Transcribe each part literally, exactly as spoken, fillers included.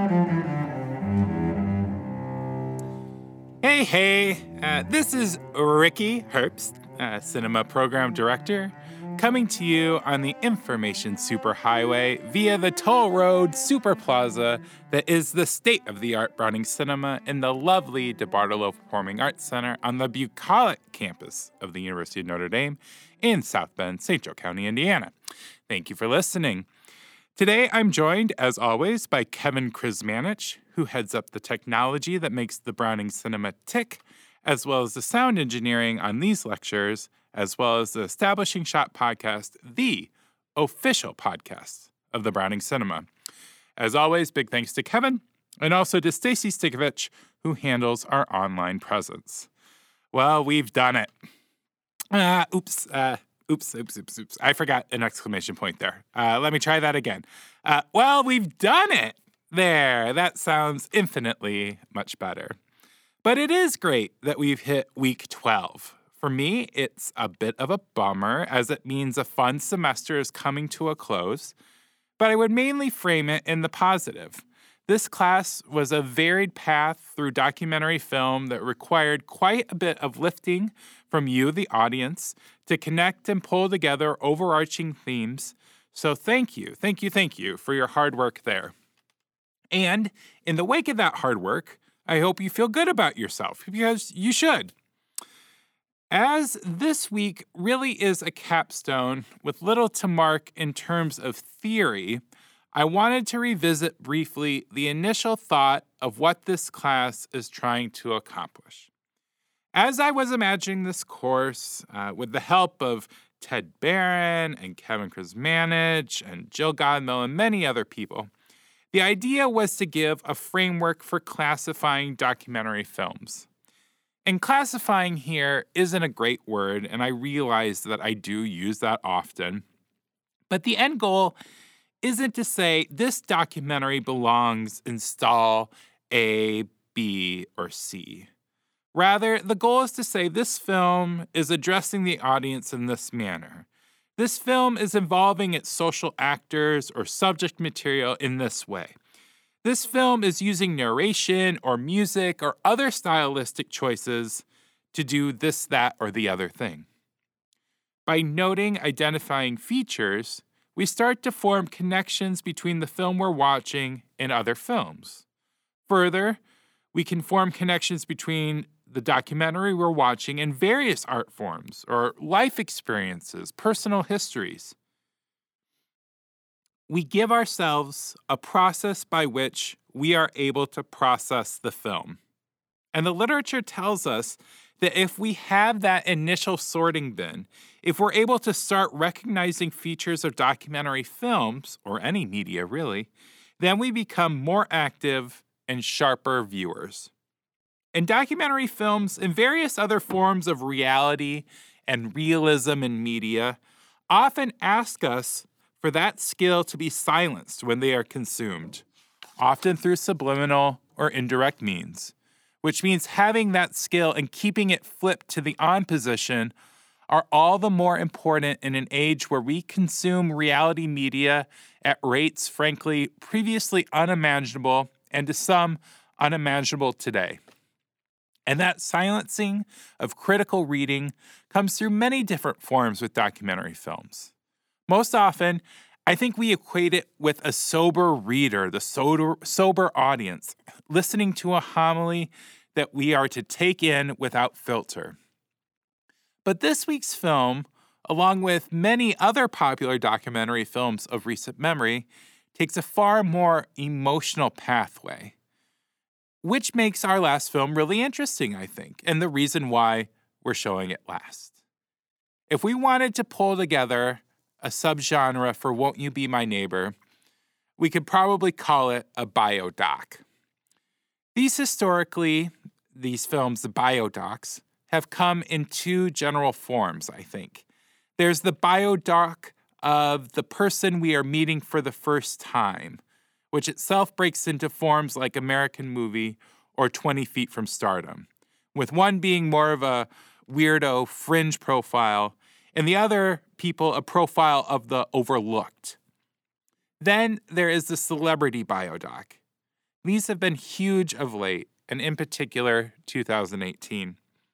Hey, hey, uh, this is Ricky Herbst, uh, Cinema Program Director, coming to you on the Information Superhighway via the toll road Super Plaza that is the state-of-the-art Browning Cinema in the lovely DeBartolo Performing Arts Center on the bucolic campus of the University of Notre Dame in South Bend, Saint Joe County, Indiana. Thank you for listening. Today, I'm joined, as always, by Kevin Krzyzmanich, who heads up the technology that makes the Browning Cinema tick, as well as the sound engineering on these lectures, as well as the Establishing Shot podcast, the official podcast of the Browning Cinema. As always, big thanks to Kevin, and also to Stacy Stikovich, who handles our online presence. Well, we've done it. Uh, oops, uh... Oops, oops, oops, oops. I forgot an exclamation point there. Uh, let me try that again. Uh, well, we've done it. There, that sounds infinitely much better. But it is great that we've hit week twelve. For me, it's a bit of a bummer, as it means a fun semester is coming to a close. But I would mainly frame it in the positive. This class was a varied path through documentary film that required quite a bit of lifting from you, the audience, to connect and pull together overarching themes. So thank you, thank you, thank you for your hard work there. And in the wake of that hard work, I hope you feel good about yourself, because you should. As this week really is a capstone with little to mark in terms of theory, I wanted to revisit briefly the initial thought of what this class is trying to accomplish. As I was imagining this course, uh, with the help of Ted Barron and Kevin Krzyzmanich and Jill Godmill and many other people, the idea was to give a framework for classifying documentary films. And classifying here isn't a great word, and I realize that I do use that often. But the end goal isn't to say this documentary belongs in stall A, B, or C. Rather, the goal is to say this film is addressing the audience in this manner. This film is involving its social actors or subject material in this way. This film is using narration or music or other stylistic choices to do this, that, or the other thing. By noting identifying features, we start to form connections between the film we're watching and other films. Further, we can form connections between the documentary we're watching and various art forms or life experiences, personal histories. We give ourselves a process by which we are able to process the film. And the literature tells us that if we have that initial sorting bin, if we're able to start recognizing features of documentary films, or any media really, then we become more active and sharper viewers. And documentary films and various other forms of reality and realism in media often ask us for that skill to be silenced when they are consumed, often through subliminal or indirect means, which means having that skill and keeping it flipped to the on position are all the more important in an age where we consume reality media at rates, frankly, previously unimaginable and to some unimaginable today. And that silencing of critical reading comes through many different forms with documentary films. Most often, I think we equate it with a sober reader, the sober, sober audience, listening to a homily that we are to take in without filter. But this week's film, along with many other popular documentary films of recent memory, takes a far more emotional pathway, which makes our last film really interesting, I think, and the reason why we're showing it last. If we wanted to pull together a subgenre for Won't You Be My Neighbor, we could probably call it a biodoc. These historically, these films, the biodocs, have come in two general forms, I think. There's the biodoc of the person we are meeting for the first time, which itself breaks into forms like American Movie or twenty feet from Stardom, with one being more of a weirdo fringe profile, and the other people a profile of the overlooked. Then there is the celebrity biodoc. These have been huge of late, and in particular, two thousand eighteen.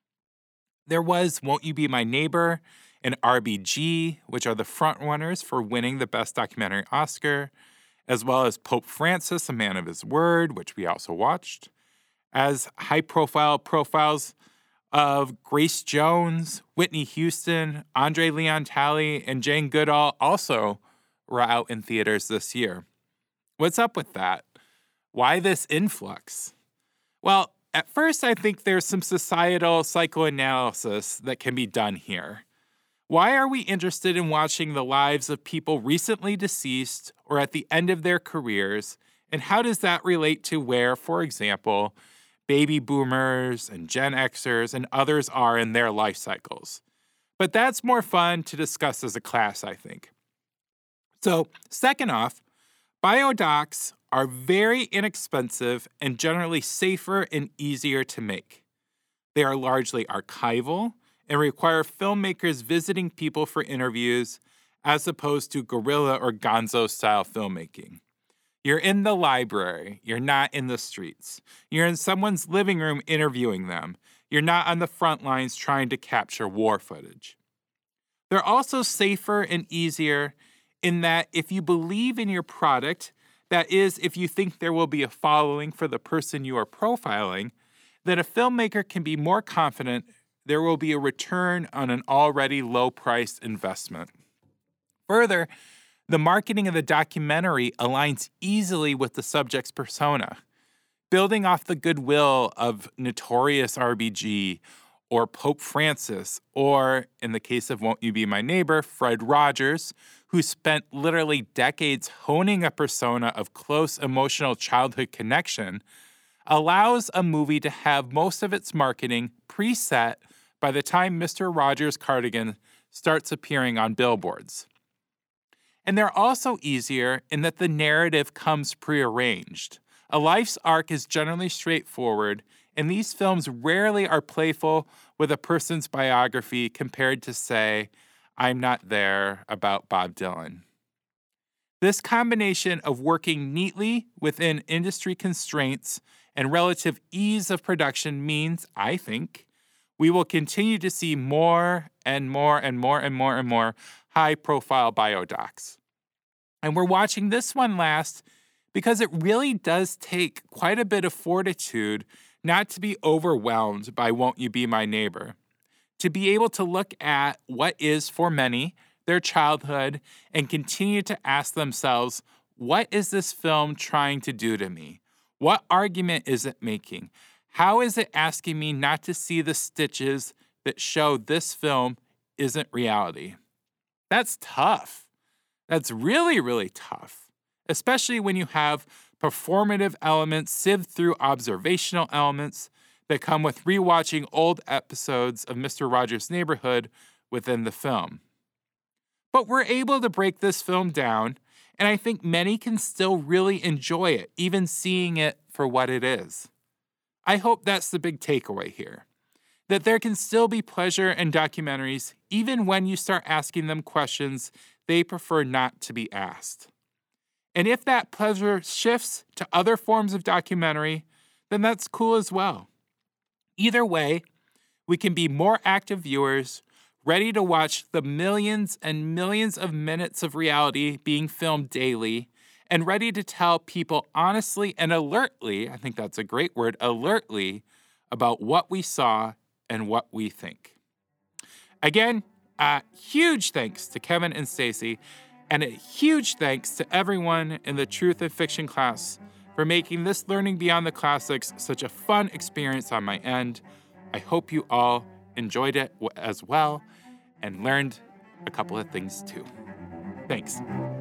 There was Won't You Be My Neighbor and R B G, which are the frontrunners for winning the Best Documentary Oscar, as well as Pope Francis, A Man of His Word, which we also watched, as high-profile profiles of Grace Jones, Whitney Houston, Andre Leon Talley, and Jane Goodall also were out in theaters this year. What's up with that? Why this influx? Well, at first I think there's some societal psychoanalysis that can be done here. Why are we interested in watching the lives of people recently deceased or at the end of their careers, and how does that relate to where, for example, baby boomers and Gen Xers and others are in their life cycles? But that's more fun to discuss as a class, I think. So, second off, biodocs are very inexpensive and generally safer and easier to make. They are largely archival and require filmmakers visiting people for interviews as opposed to guerrilla or gonzo-style filmmaking. You're in the library. You're not in the streets. You're in someone's living room interviewing them. You're not on the front lines trying to capture war footage. They're also safer and easier in that if you believe in your product, that is, if you think there will be a following for the person you are profiling, then a filmmaker can be more confident there will be a return on an already low-priced investment. Further, the marketing of the documentary aligns easily with the subject's persona. Building off the goodwill of notorious R B G or Pope Francis, or, in the case of Won't You Be My Neighbor, Fred Rogers, who spent literally decades honing a persona of close emotional childhood connection, allows a movie to have most of its marketing preset by the time Mister Rogers' cardigan starts appearing on billboards. And they're also easier in that the narrative comes prearranged. A life's arc is generally straightforward, and these films rarely are playful with a person's biography compared to, say, I'm Not There about Bob Dylan. This combination of working neatly within industry constraints and relative ease of production means, I think, we will continue to see more and more and more and more and more high-profile biodocs. And we're watching this one last because it really does take quite a bit of fortitude not to be overwhelmed by Won't You Be My Neighbor, to be able to look at what is, for many, their childhood and continue to ask themselves, what is this film trying to do to me? What argument is it making? How is it asking me not to see the stitches that show this film isn't reality? That's tough. That's really, really tough, especially when you have performative elements sieved through observational elements that come with rewatching old episodes of Mister Rogers' Neighborhood within the film. But we're able to break this film down, and I think many can still really enjoy it, even seeing it for what it is. I hope that's the big takeaway here, that there can still be pleasure in documentaries even when you start asking them questions they prefer not to be asked. And if that pleasure shifts to other forms of documentary, then that's cool as well. Either way, we can be more active viewers, ready to watch the millions and millions of minutes of reality being filmed daily, and ready to tell people honestly and alertly, I think that's a great word, alertly, about what we saw and what we think. Again, uh, huge thanks to Kevin and Stacy, and a huge thanks to everyone in the Truth and Fiction class for making this Learning Beyond the Classics such a fun experience on my end. I hope you all enjoyed it as well and learned a couple of things too. Thanks.